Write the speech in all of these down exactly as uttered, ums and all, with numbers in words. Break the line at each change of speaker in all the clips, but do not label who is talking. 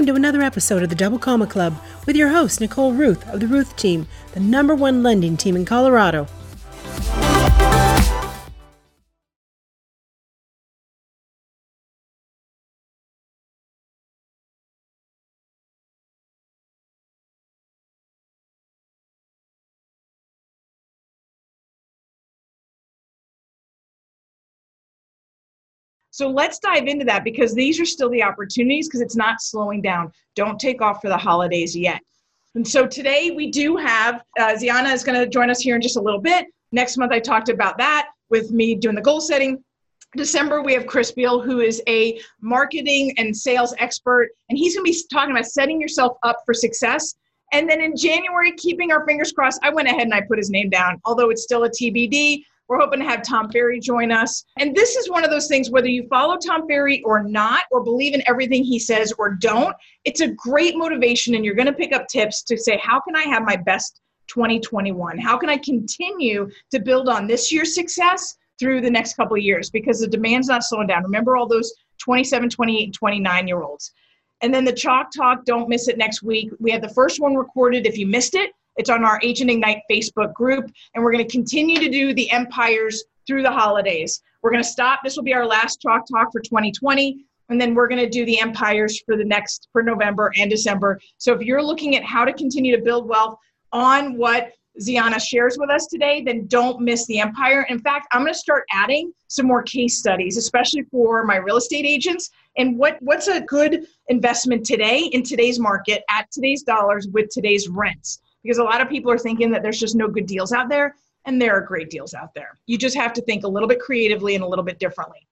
Welcome to another episode of the Double Comma Club with your host, Nicole Ruth of the Ruth Team, the number one lending team in Colorado.
So let's dive into that because these are still the opportunities because it's not slowing down. Don't take off for the holidays yet. And so today we do have, uh, Ziana is going to join us here in just a little bit. Next month I talked about that with me doing the goal setting. December we have Chris Beal, who is a marketing and sales expert, and he's going to be talking about setting yourself up for success. And then in January, keeping our fingers crossed, I went ahead and I put his name down, although it's still a T B D. We're hoping to have Tom Ferry join us. And this is one of those things, whether you follow Tom Ferry or not, or believe in everything he says or don't, it's a great motivation and you're going to pick up tips to say, how can I have my best twenty twenty-one? How can I continue to build on this year's success through the next couple of years? Because the demand's not slowing down. Remember all those twenty-seven, twenty-eight, and twenty-nine year olds. And then the Chalk Talk, don't miss it next week. We have the first one recorded if you missed it. It's on our Agent Ignite Facebook group, and we're going to continue to do the empires through the holidays. We're going to stop. This will be our last Chalk Talk for twenty twenty, and then we're going to do the empires for the next, for November and December. So if you're looking at how to continue to build wealth on what Ziana shares with us today, then don't miss the empire. In fact, I'm going to start adding some more case studies, especially for my real estate agents, and what, what's a good investment today in today's market at today's dollars with today's rents. Because a lot of people are thinking that there's just no good deals out there, and there are great deals out there. You just have to think a little bit creatively and a little bit differently.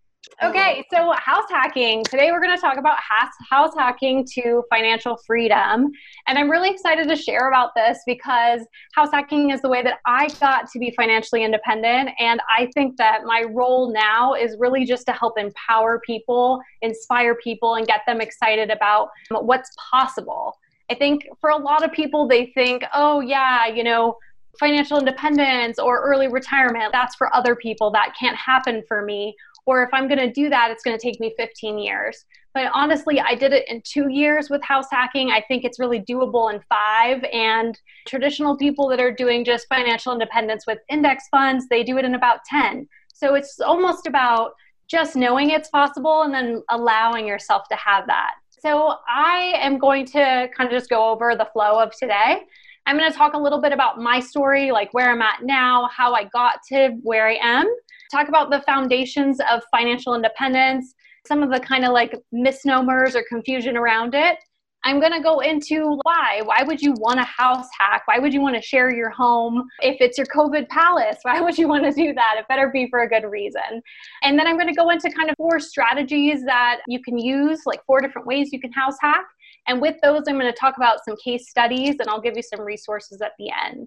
Okay, so house hacking. Today we're going to talk about house, house hacking to financial freedom. And I'm really excited to share about this because house hacking is the way that I got to be financially independent. And I think that my role now is really just to help empower people, inspire people, and get them excited about what's possible. I think for a lot of people, they think, oh yeah, you know, financial independence or early retirement, that's for other people. That can't happen for me. Or if I'm going to do that, it's going to take me fifteen years. But honestly, I did it in two years with house hacking. I think it's really doable in five. And traditional people that are doing just financial independence with index funds, they do it in about ten. So it's almost about just knowing it's possible and then allowing yourself to have that. So I am going to kind of just go over the flow of today. I'm going to talk a little bit about my story, like where I'm at now, how I got to where I am, talk about the foundations of financial independence, some of the kind of like misnomers or confusion around it. I'm going to go into why. Why would you want a house hack? Why would you want to share your home? If it's your COVID palace, why would you want to do that? It better be for a good reason. And then I'm going to go into kind of four strategies that you can use, like four different ways you can house hack. And with those, I'm going to talk about some case studies and I'll give you some resources at the end.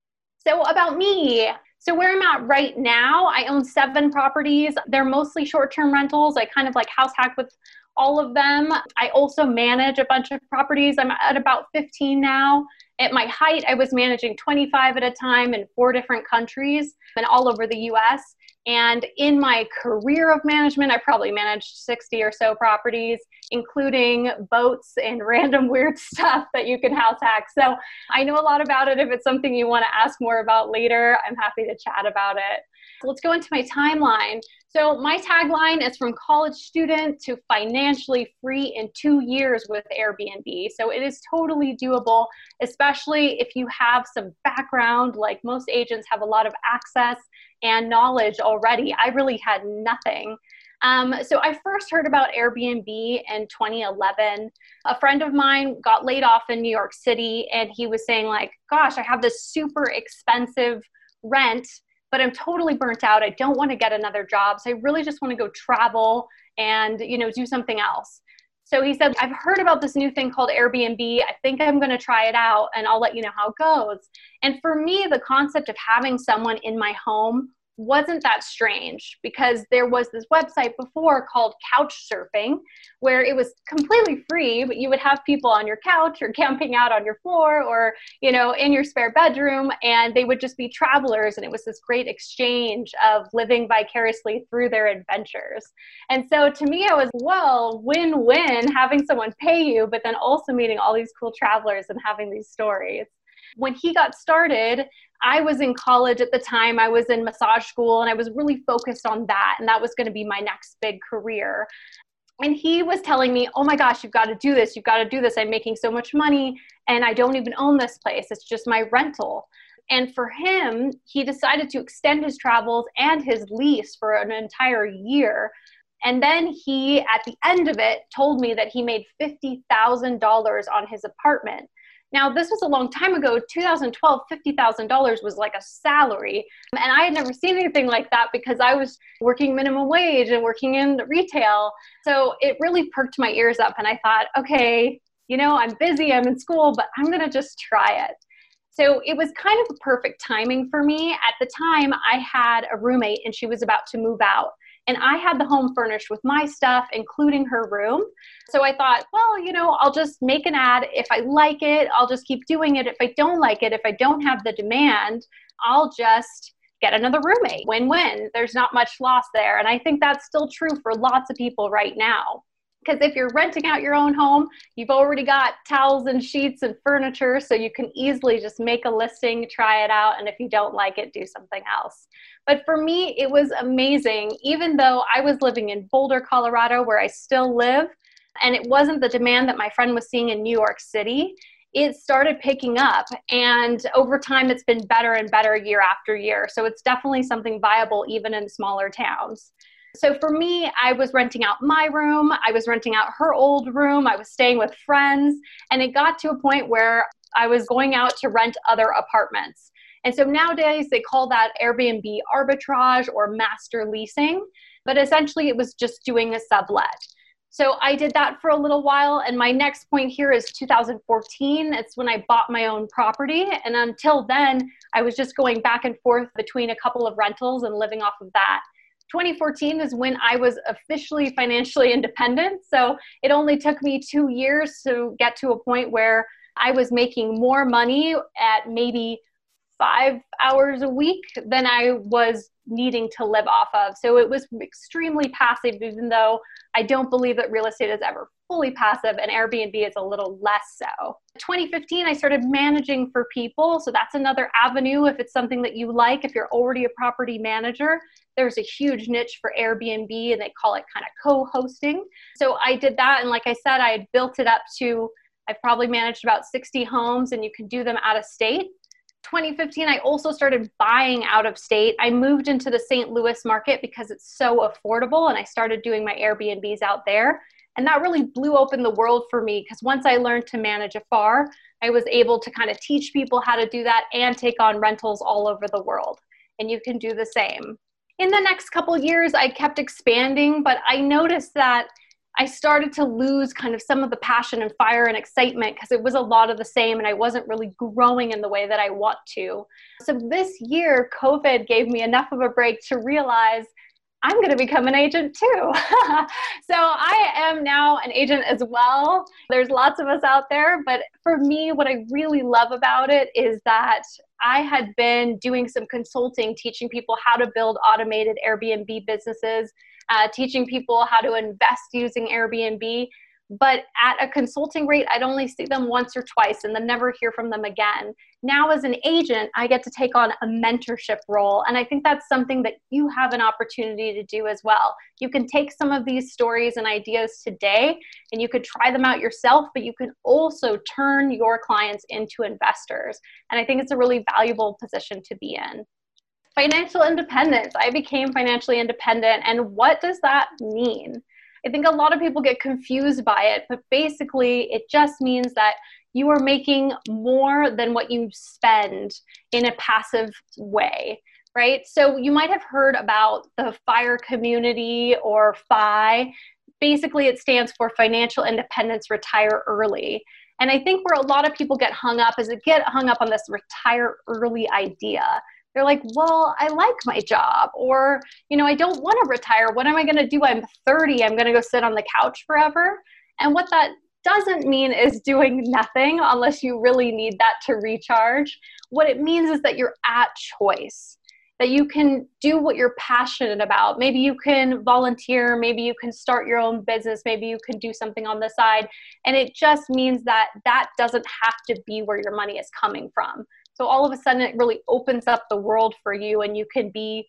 So about me. So where I'm at right now, I own seven properties. They're mostly short-term rentals. I kind of like house hack with all of them. I also manage a bunch of properties. I'm at about fifteen now. At my height, I was managing twenty-five at a time in four different countries and all over the U S. And in my career of management, I probably managed sixty or so properties, including boats and random weird stuff that you can house hack. So I know a lot about it. If it's something you want to ask more about later, I'm happy to chat about it. Let's go into my timeline. So my tagline is from college student to financially free in two years with Airbnb. So it is totally doable, especially if you have some background, like most agents have a lot of access and knowledge already. I really had nothing. Um, so I first heard about Airbnb in twenty eleven. A friend of mine got laid off in New York City and he was saying like, gosh, I have this super expensive rent, but I'm totally burnt out. I don't want to get another job. So I really just want to go travel and, you know, do something else. So he said, I've heard about this new thing called Airbnb. I think I'm going to try it out and I'll let you know how it goes. And for me, the concept of having someone in my home wasn't that strange because there was this website before called Couchsurfing where it was completely free, but you would have people on your couch or camping out on your floor or, you know, in your spare bedroom, and they would just be travelers. And it was this great exchange of living vicariously through their adventures. And so to me, it was, well, win-win having someone pay you, but then also meeting all these cool travelers and having these stories. When he got started, I was in college at the time. I was in massage school and I was really focused on that. And that was going to be my next big career. And he was telling me, oh my gosh, you've got to do this. You've got to do this. I'm making so much money and I don't even own this place. It's just my rental. And for him, he decided to extend his travels and his lease for an entire year. And then he, at the end of it, told me that he made fifty thousand dollars on his apartment. Now, this was a long time ago. two thousand twelve, fifty thousand dollars was like a salary. And I had never seen anything like that because I was working minimum wage and working in retail. So it really perked my ears up. And I thought, okay, you know, I'm busy, I'm in school, but I'm going to just try it. So it was kind of a perfect timing for me. At the time, I had a roommate and she was about to move out. And I had the home furnished with my stuff, including her room. So I thought, well, you know, I'll just make an ad. If I like it, I'll just keep doing it. If I don't like it, if I don't have the demand, I'll just get another roommate. Win-win. There's not much loss there. And I think that's still true for lots of people right now. Because if you're renting out your own home, you've already got towels and sheets and furniture, so you can easily just make a listing, try it out, and if you don't like it, do something else. But for me, it was amazing, even though I was living in Boulder, Colorado, where I still live, and it wasn't the demand that my friend was seeing in New York City. It started picking up, and over time, it's been better and better year after year. So it's definitely something viable even in smaller towns. So for me, I was renting out my room, I was renting out her old room, I was staying with friends, and it got to a point where I was going out to rent other apartments. And so nowadays they call that Airbnb arbitrage or master leasing, but essentially it was just doing a sublet. So I did that for a little while, and my next point here is two thousand fourteen. It's when I bought my own property, and until then, I was just going back and forth between a couple of rentals and living off of that. twenty fourteen is when I was officially financially independent. So it only took me two years to get to a point where I was making more money at maybe five hours a week than I was needing to live off of. So it was extremely passive, even though I don't believe that real estate is ever fully passive, and Airbnb is a little less so. twenty fifteen, I started managing for people. So that's another avenue if it's something that you like. If you're already a property manager, there's a huge niche for Airbnb, and they call it kind of co-hosting. So I did that. And like I said, I had built it up to, I've probably managed about sixty homes, and you can do them out of state. twenty fifteen, I also started buying out of state. I moved into the Saint Louis market because it's so affordable, and I started doing my Airbnbs out there. And that really blew open the world for me, because once I learned to manage a F A R, I was able to kind of teach people how to do that and take on rentals all over the world. And you can do the same. In the next couple of years, I kept expanding, but I noticed that I started to lose kind of some of the passion and fire and excitement because it was a lot of the same, and I wasn't really growing in the way that I want to. So this year, COVID gave me enough of a break to realize I'm going to become an agent too. So I am now an agent as well. There's lots of us out there, but for me, what I really love about it is that I had been doing some consulting, teaching people how to build automated Airbnb businesses, uh, teaching people how to invest using Airbnb. But at a consulting rate, I'd only see them once or twice and then never hear from them again. Now as an agent, I get to take on a mentorship role. And I think that's something that you have an opportunity to do as well. You can take some of these stories and ideas today and you could try them out yourself, but you can also turn your clients into investors. And I think it's a really valuable position to be in. Financial independence. I became financially independent. And what does that mean? I think a lot of people get confused by it, but basically it just means that you are making more than what you spend in a passive way, right? So you might have heard about the FIRE community or F I. Basically, it stands for Financial Independence Retire Early. And I think where a lot of people get hung up is they get hung up on this retire early idea. They're like, well, I like my job, or, you know, I don't want to retire. What am I going to do? I'm thirty. I'm going to go sit on the couch forever. And what that doesn't mean is doing nothing unless you really need that to recharge. What it means is that you're at choice, that you can do what you're passionate about. Maybe you can volunteer, maybe you can start your own business, maybe you can do something on the side. And it just means that that doesn't have to be where your money is coming from. So all of a sudden it really opens up the world for you, and you can be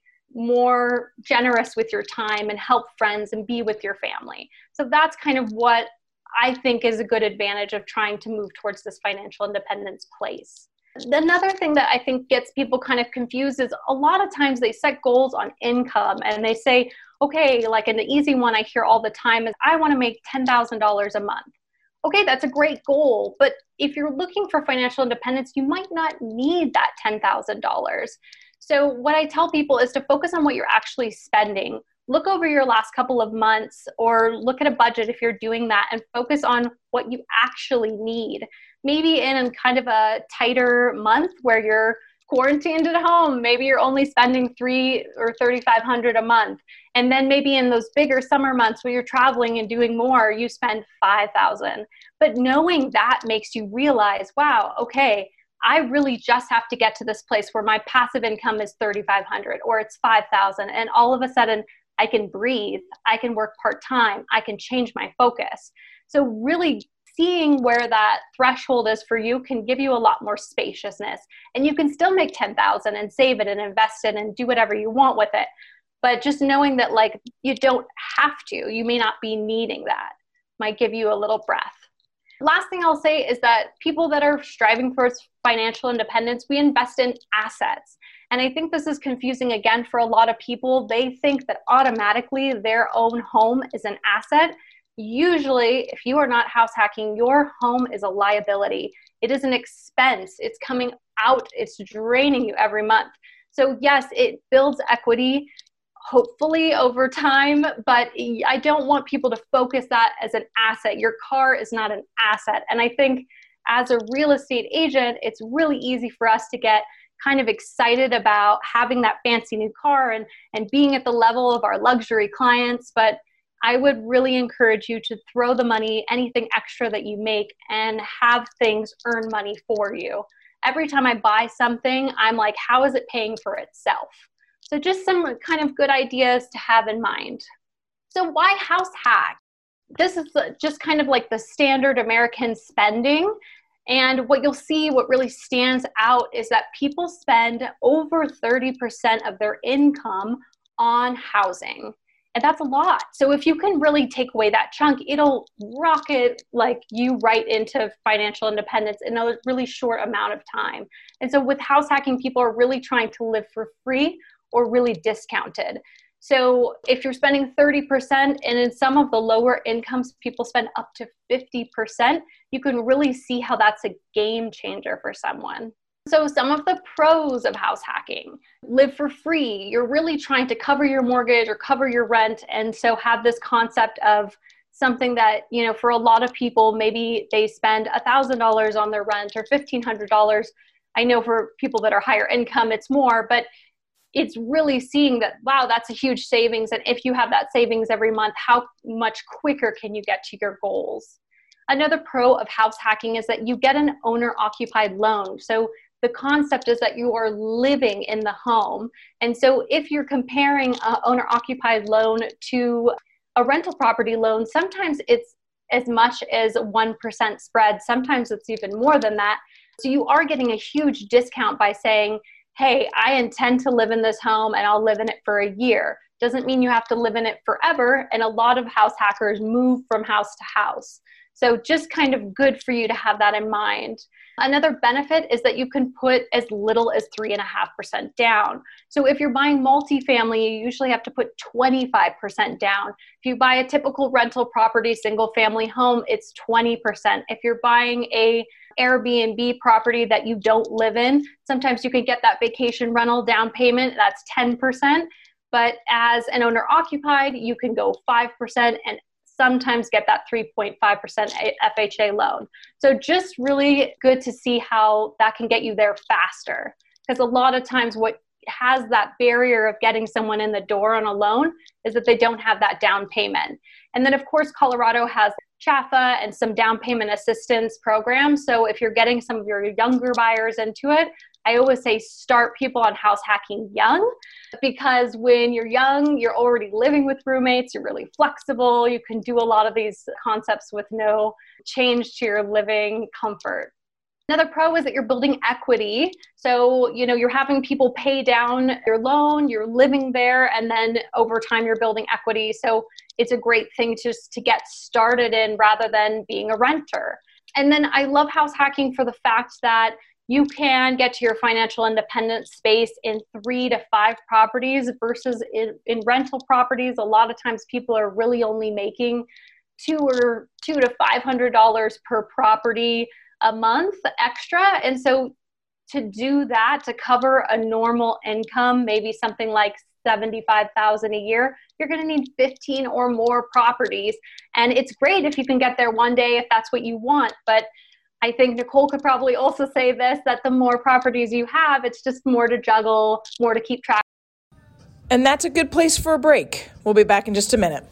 more generous with your time and help friends and be with your family. So that's kind of what I think is a good advantage of trying to move towards this financial independence place. Another thing that I think gets people kind of confused is a lot of times they set goals on income and they say, okay, like an easy one I hear all the time is, I want to make ten thousand dollars a month. Okay, that's a great goal, but if you're looking for financial independence, you might not need that ten thousand dollars. So what I tell people is to focus on what you're actually spending. Look over your last couple of months, or look at a budget if you're doing that, and focus on what you actually need. Maybe in kind of a tighter month where you're quarantined at home, maybe you're only spending three or thirty-five hundred a month. And then maybe in those bigger summer months where you're traveling and doing more, you spend five thousand. But knowing that makes you realize, wow, okay, I really just have to get to this place where my passive income is thirty-five hundred or it's five thousand. And all of a sudden I can breathe, I can work part-time, I can change my focus. So really seeing where that threshold is for you can give you a lot more spaciousness, and you can still make ten thousand and save it and invest it and do whatever you want with it. But just knowing that, like, you don't have to, you may not be needing that, might give you a little breath. Last thing I'll say is that people that are striving for financial independence, we invest in assets. And I think this is confusing again for a lot of people. They think that automatically their own home is an asset. Usually, if you are not house hacking, your home is a liability. It is an expense. It's coming out. It's draining you every month. So yes, it builds equity, hopefully over time, but I don't want people to focus that as an asset. Your car is not an asset. And I think as a real estate agent, it's really easy for us to get kind of excited about having that fancy new car and, and being at the level of our luxury clients. But I would really encourage you to throw the money, anything extra that you make, and have things earn money for you. Every time I buy something, I'm like, how is it paying for itself? So just some kind of good ideas to have in mind. So why house hack? This is just kind of like the standard American spending. And what you'll see, what really stands out is that people spend over thirty percent of their income on housing. And that's a lot. So if you can really take away that chunk, it'll rocket like you right into financial independence in a really short amount of time. And so with house hacking, people are really trying to live for free or really discounted. So if you're spending thirty percent, and in some of the lower incomes, people spend up to fifty percent, you can really see how that's a game changer for someone. So some of the pros of house hacking: live for free. You're really trying to cover your mortgage or cover your rent. And so have this concept of something that, you know, for a lot of people, maybe they spend one thousand dollars on their rent or fifteen hundred dollars. I know for people that are higher income, it's more, but it's really seeing that, wow, that's a huge savings. And if you have that savings every month, how much quicker can you get to your goals? Another pro of house hacking is that you get an owner-occupied loan. So the concept is that you are living in the home. And so if you're comparing an owner-occupied loan to a rental property loan, sometimes it's as much as one percent spread. Sometimes it's even more than that. So you are getting a huge discount by saying, hey, I intend to live in this home and I'll live in it for a year. Doesn't mean you have to live in it forever. And a lot of house hackers move from house to house. So just kind of good for you to have that in mind. Another benefit is that you can put as little as three and a half percent down. So if you're buying multifamily, you usually have to put twenty-five percent down. If you buy a typical rental property, single family home, it's twenty percent. If you're buying a Airbnb property that you don't live in, sometimes you can get that vacation rental down payment, that's ten percent. But as an owner occupied, you can go five percent and sometimes get that three point five percent F H A loan. So just really good to see how that can get you there faster. Because a lot of times what has that barrier of getting someone in the door on a loan is that they don't have that down payment. And then of course, Colorado has C H A F A and some down payment assistance programs. So if you're getting some of your younger buyers into it, I always say start people on house hacking young, because when you're young, you're already living with roommates, you're really flexible, you can do a lot of these concepts with no change to your living comfort. Another pro is that you're building equity. So, you know, you're having people pay down your loan, you're living there, and then over time you're building equity. So it's a great thing just to get started in rather than being a renter. And then I love house hacking for the fact that you can get to your financial independence space in three to five properties versus in, in rental properties. A lot of times people are really only making two or two to five hundred dollars per property a month extra. And so to do that, to cover a normal income, maybe something like seventy-five thousand dollars a year, you're going to need fifteen or more properties. And it's great if you can get there one day if that's what you want. But I think Nicole could probably also say this, that the more properties you have, it's just more to juggle, more to keep track.
And that's a good place for a break. We'll be back in just a minute.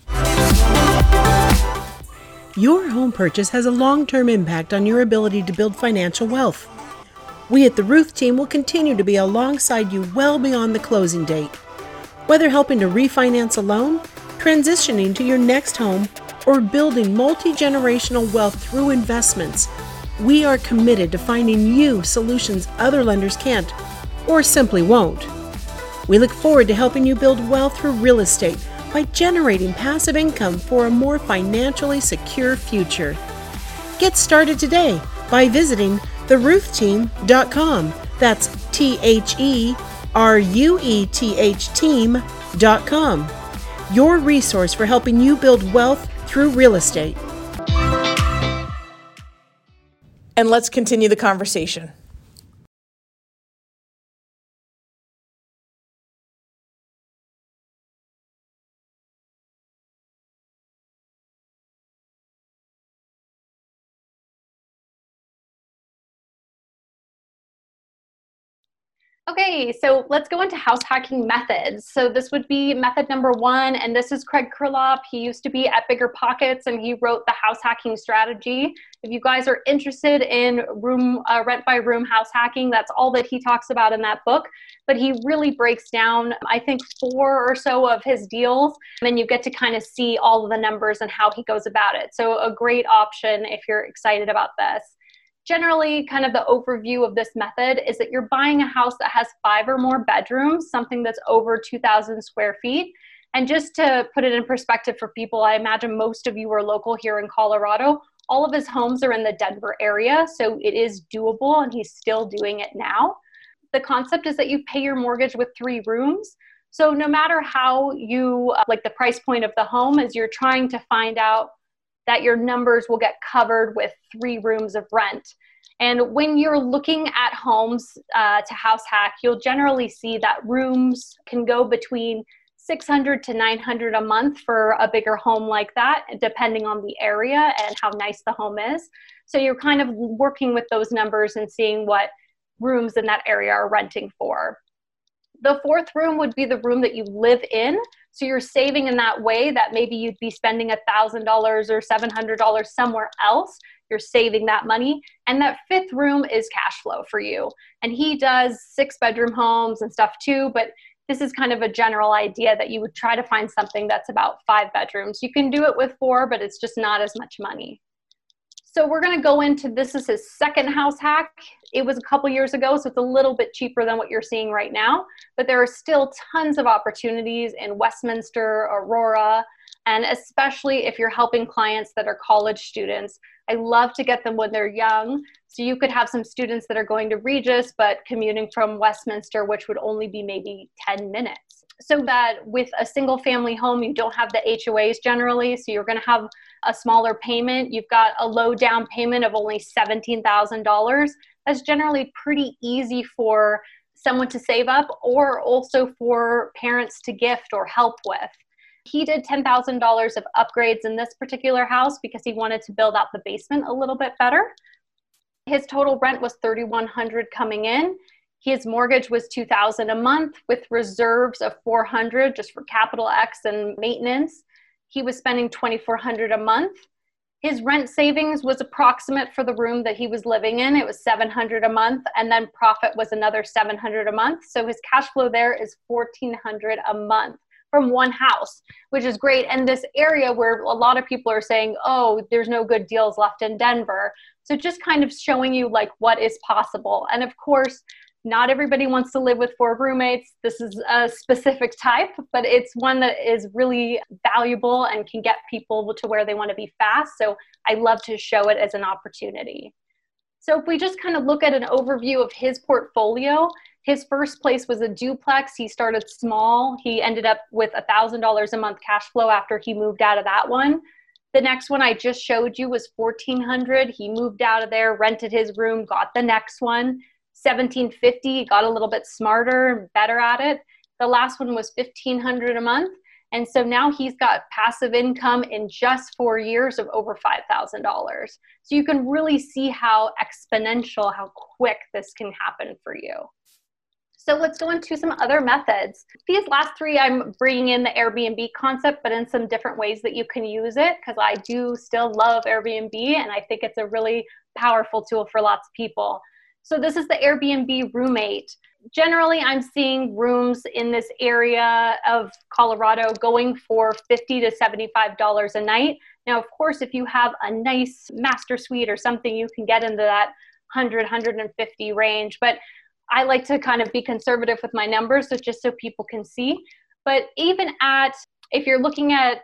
Your home purchase has a long-term impact on your ability to build financial wealth. We at the Ruth team will continue to be alongside you well beyond the closing date. Whether helping to refinance a loan, transitioning to your next home, or building multi-generational wealth through investments, we are committed to finding you solutions other lenders can't or simply won't. We look forward to helping you build wealth through real estate by generating passive income for a more financially secure future. Get started today by visiting the ruth team dot com. That's T H E R U E T H team dot com. Your resource for helping you build wealth through real estate.
And let's continue the conversation.
Okay, so let's go into house hacking methods. So this would be method number one, and this is Craig Kurlop. He used to be at Bigger Pockets, and he wrote the house hacking strategy. If you guys are interested in room uh, rent by room house hacking, that's all that he talks about in that book. But he really breaks down, I think, four or so of his deals, and then you get to kind of see all of the numbers and how he goes about it. So a great option if you're excited about this. Generally, kind of the overview of this method is that you're buying a house that has five or more bedrooms, something that's over two thousand square feet. And just to put it in perspective for people, I imagine most of you are local here in Colorado. All of his homes are in the Denver area, so it is doable, and he's still doing it now. The concept is that you pay your mortgage with three rooms. So no matter how you, like the price point of the home, is you're trying to find out that your numbers will get covered with three rooms of rent. And when you're looking at homes uh, to house hack, you'll generally see that rooms can go between six hundred to nine hundred a month for a bigger home like that, depending on the area and how nice the home is. So you're kind of working with those numbers and seeing what rooms in that area are renting for. The fourth room would be the room that you live in. So you're saving in that way that maybe you'd be spending one thousand dollars or seven hundred dollars somewhere else. You're saving that money. And that fifth room is cash flow for you. And he does six bedroom homes and stuff too, but this is kind of a general idea that you would try to find something that's about five bedrooms. You can do it with four, but it's just not as much money. So we're going to go into, this is his second house hack. It was a couple years ago, so it's a little bit cheaper than what you're seeing right now, but there are still tons of opportunities in Westminster, Aurora, and especially if you're helping clients that are college students. I love to get them when they're young. So you could have some students that are going to Regis, but commuting from Westminster, which would only be maybe ten minutes. So that with a single family home, you don't have the H O As generally. So you're going to have a smaller payment. You've got a low down payment of only seventeen thousand dollars. That's generally pretty easy for someone to save up, or also for parents to gift or help with. He did ten thousand dollars of upgrades in this particular house because he wanted to build out the basement a little bit better. His total rent was three thousand one hundred dollars coming in. His mortgage was two thousand dollars a month with reserves of four hundred dollars just for capital X and maintenance. He was spending twenty-four hundred dollars a month. His rent savings was approximate for the room that he was living in. It was seven hundred dollars a month, and then profit was another seven hundred dollars a month. So his cash flow there is fourteen hundred dollars a month from one house, which is great. And this area where a lot of people are saying, oh, there's no good deals left in Denver. So just kind of showing you like what is possible. And of course, not everybody wants to live with four roommates. This is a specific type, but it's one that is really valuable and can get people to where they want to be fast. So I love to show it as an opportunity. So if we just kind of look at an overview of his portfolio, his first place was a duplex. He started small. He ended up with one thousand dollars a month cash flow after he moved out of that one. The next one I just showed you was fourteen hundred dollars. He moved out of there, rented his room, got the next one. seventeen fifty, got a little bit smarter and better at it. The last one was fifteen hundred dollars a month. And so now he's got passive income in just four years of over five thousand dollars. So you can really see how exponential, how quick this can happen for you. So let's go into some other methods. These last three, I'm bringing in the Airbnb concept, but in some different ways that you can use it, because I do still love Airbnb, and I think it's a really powerful tool for lots of people. So this is the Airbnb roommate. Generally, I'm seeing rooms in this area of Colorado going for fifty to seventy-five dollars a night. Now, of course, if you have a nice master suite or something, you can get into that one hundred, one hundred fifty range. But I like to kind of be conservative with my numbers, so just so people can see. But even at, if you're looking at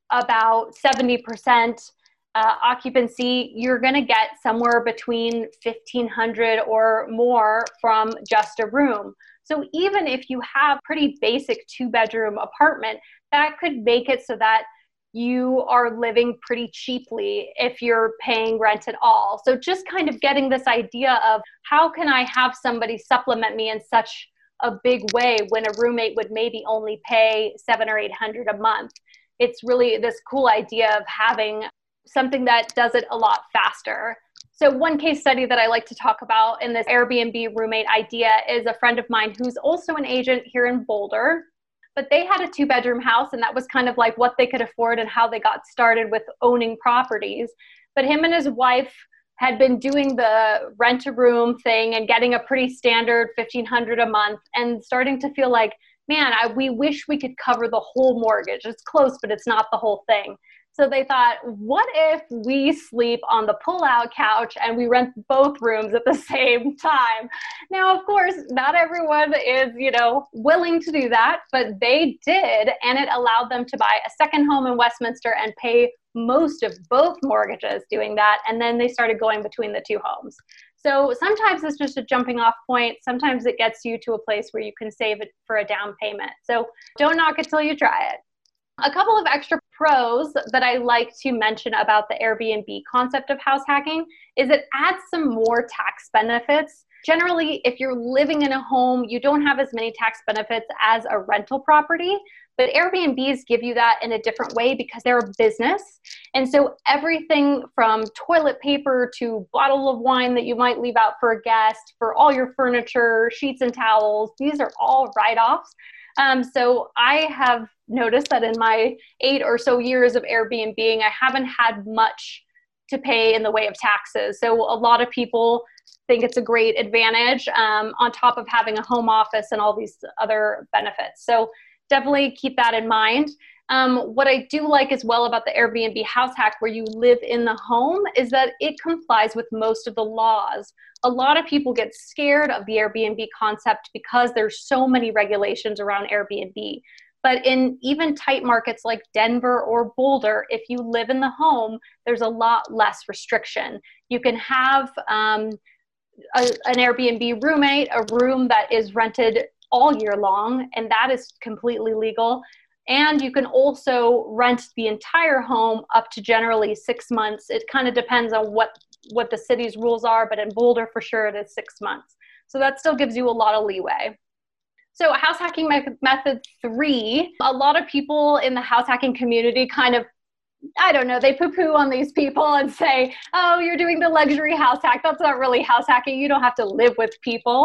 about seventy percent uh, occupancy, you're going to get somewhere between fifteen hundred dollars or more from just a room. So even if you have pretty basic two bedroom apartment, that could make it so that you are living pretty cheaply if you're paying rent at all. So just kind of getting this idea of how can I have somebody supplement me in such a big way when a roommate would maybe only pay seven or eight hundred a month. It's really this cool idea of having something that does it a lot faster. So one case study that I like to talk about in this Airbnb roommate idea is a friend of mine who's also an agent here in Boulder. But they had a two bedroom house, and that was kind of like what they could afford and how they got started with owning properties. But him and his wife had been doing the rent a room thing and getting a pretty standard fifteen hundred dollars a month and starting to feel like, man, I, we wish we could cover the whole mortgage. It's close, but it's not the whole thing. So they thought, what if we sleep on the pull-out couch and we rent both rooms at the same time? Now, of course, not everyone is, you know, willing to do that, but they did, and it allowed them to buy a second home in Westminster and pay most of both mortgages doing that, and then they started going between the two homes. So sometimes it's just a jumping off point. Sometimes it gets you to a place where you can save it for a down payment. So don't knock it till you try it. A couple of extra pros that I like to mention about the Airbnb concept of house hacking is it adds some more tax benefits. Generally, if you're living in a home, you don't have as many tax benefits as a rental property, but Airbnbs give you that in a different way because they're a business. And so everything from toilet paper to bottle of wine that you might leave out for a guest, for all your furniture, sheets and towels, these are all write-offs. Um, so I have noticed that in my eight or so years of Airbnb, I haven't had much to pay in the way of taxes. So a lot of people think it's a great advantage um, on top of having a home office and all these other benefits. So definitely keep that in mind. Um, what I do like as well about the Airbnb house hack where you live in the home is that it complies with most of the laws. A lot of people get scared of the Airbnb concept because there's so many regulations around Airbnb. But in even tight markets like Denver or Boulder, if you live in the home, there's a lot less restriction. You can have um, a, an Airbnb roommate, a room that is rented all year long, and that is completely legal. And you can also rent the entire home up to generally six months. It kind of depends on what, what the city's rules are, but in Boulder, for sure, it is six months. So that still gives you a lot of leeway. So house hacking method three, a lot of people in the house hacking community kind of, I don't know, they poo-poo on these people and say, oh, you're doing the luxury house hack. That's not really house hacking. You don't have to live with people.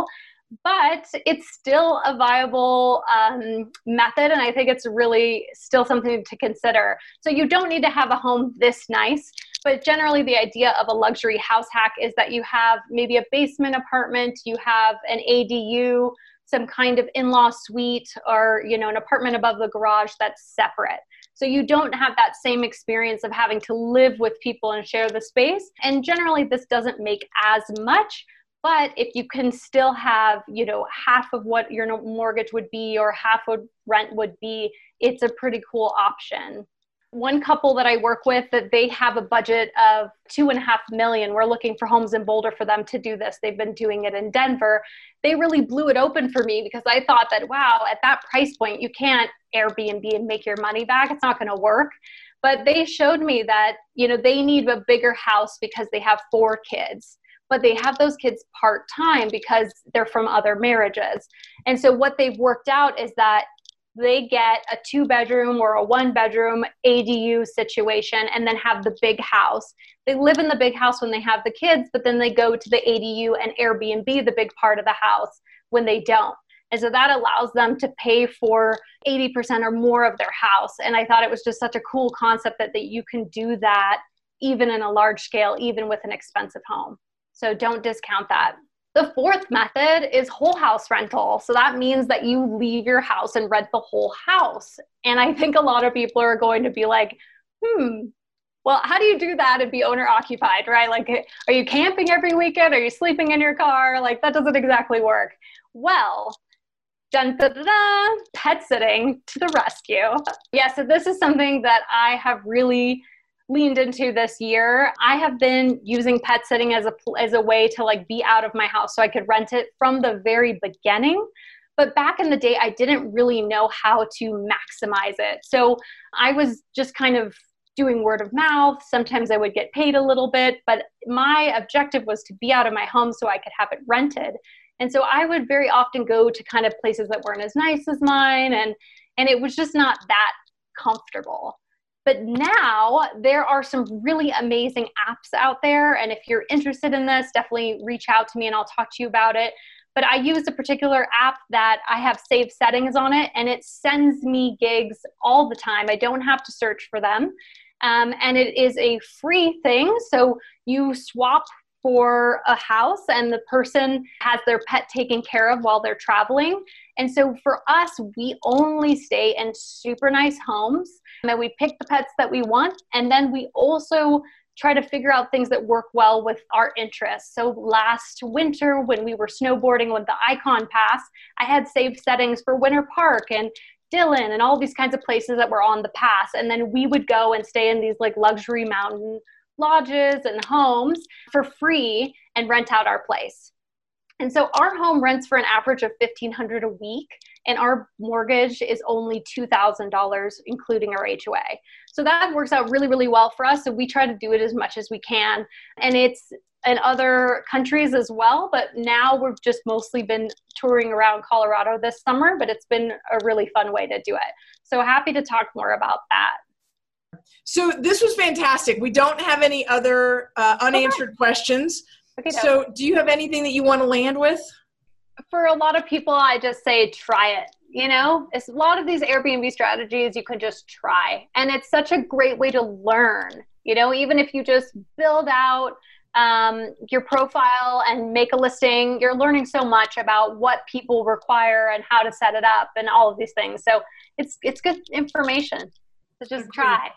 but it's still a viable um, method. And I think it's really still something to consider. So you don't need to have a home this nice, but generally the idea of a luxury house hack is that you have maybe a basement apartment, you have an A D U, some kind of in-law suite, or, you know, an apartment above the garage that's separate. So you don't have that same experience of having to live with people and share the space. And generally this doesn't make as much, but if you can still have, you know, half of what your mortgage would be or half what rent would be, it's a pretty cool option. One couple that I work with, that they have a budget of two and a half million. We're looking for homes in Boulder for them to do this. They've been doing it in Denver. They really blew it open for me because I thought that, wow, at that price point, you can't Airbnb and make your money back. It's not going to work. But they showed me that, you know, they need a bigger house because they have four kids, but they have those kids part-time because they're from other marriages. And so what they've worked out is that they get a two bedroom or a one bedroom A D U situation and then have the big house. They live in the big house when they have the kids, but then they go to the A D U and Airbnb the big part of the house when they don't. And so that allows them to pay for eighty percent or more of their house. And I thought it was just such a cool concept that, that you can do that even in a large scale, even with an expensive home. So don't discount that. The fourth method is whole house rental. So that means that you leave your house and rent the whole house. And I think a lot of people are going to be like, hmm, well, how do you do that and be owner occupied, right? Like, are you camping every weekend? Are you sleeping in your car? Like, that doesn't exactly work. Well, dun, da, da, da, pet sitting to the rescue. Yeah, so this is something that I have really leaned into this year. I have been using pet sitting as a as a way to like be out of my house so I could rent it from the very beginning. But back in the day, I didn't really know how to maximize it. So I was just kind of doing word of mouth. Sometimes I would get paid a little bit, but my objective was to be out of my home so I could have it rented. And so I would very often go to kind of places that weren't as nice as mine, and and it was just not that comfortable. But now there are some really amazing apps out there. And if you're interested in this, definitely reach out to me and I'll talk to you about it. But I use a particular app that I have saved settings on it, and it sends me gigs all the time. I don't have to search for them. Um, and it is a free thing. So you swap for a house and the person has their pet taken care of while they're traveling. And so for us, we only stay in super nice homes, and then we pick the pets that we want. And then we also try to figure out things that work well with our interests. So last winter when we were snowboarding with the Icon Pass, I had saved settings for Winter Park and Dillon and all these kinds of places that were on the pass. And then we would go and stay in these like luxury mountain lodges and homes for free and rent out our place. And so our home rents for an average of fifteen hundred dollars a week, and our mortgage is only two thousand dollars, including our H O A. So that works out really, really well for us. So we try to do it as much as we can. And it's in other countries as well, but now we've just mostly been touring around Colorado this summer, but it's been a really fun way to do it. So happy to talk more about that.
So this was fantastic. We don't have any other uh, unanswered okay. questions. Okay, no. So do you have anything that you want to land with?
For a lot of people, I just say try it. You know, it's a lot of these Airbnb strategies you can just try. And it's such a great way to learn. You know, even if you just build out um, your profile and make a listing, you're learning so much about what people require and how to set it up and all of these things. So it's it's good information. So just try.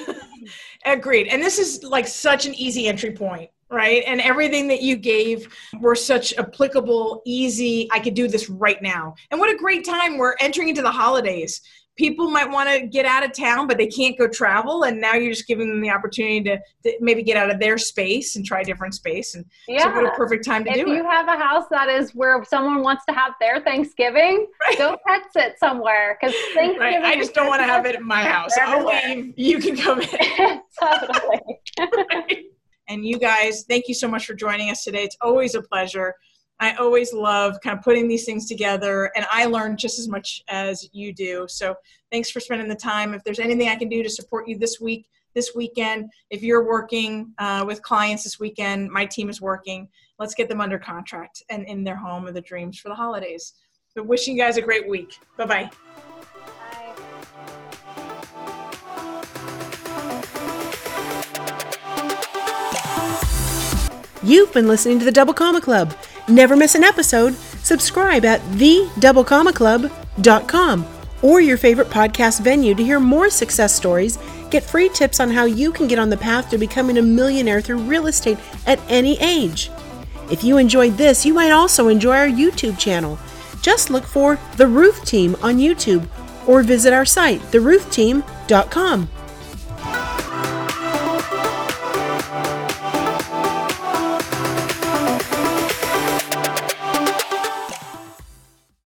Agreed. And this is like such an easy entry point, right? And everything that you gave were such applicable, easy, I could do this right now. And what a great time. We're entering into the holidays. People might want to get out of town, but they can't go travel. And now you're just giving them the opportunity to, to maybe get out of their space and try a different space. And yeah. So what a perfect time to
if
do it.
If you have a house that is where someone wants to have their Thanksgiving, right. Go pet sit somewhere. Because Thanksgiving
right. I just don't want to have it in my house. I'll leave. You can come in.
Totally.
Right. And you guys, thank you so much for joining us today. It's always a pleasure. I always love kind of putting these things together, and I learn just as much as you do. So thanks for spending the time. If there's anything I can do to support you this week, this weekend. If you're working uh, with clients this weekend, my team is working. Let's get them under contract and in their home of the dreams for the holidays. But wishing you guys a great week. Bye-bye.
You've been listening to the Double Comma Club. Never miss an episode. Subscribe at the double comma club dot com or your favorite podcast venue to hear more success stories, get free tips on how you can get on the path to becoming a millionaire through real estate at any age. If you enjoyed this, you might also enjoy our YouTube channel. Just look for The Ruth Team on YouTube or visit our site, the ruth team dot com.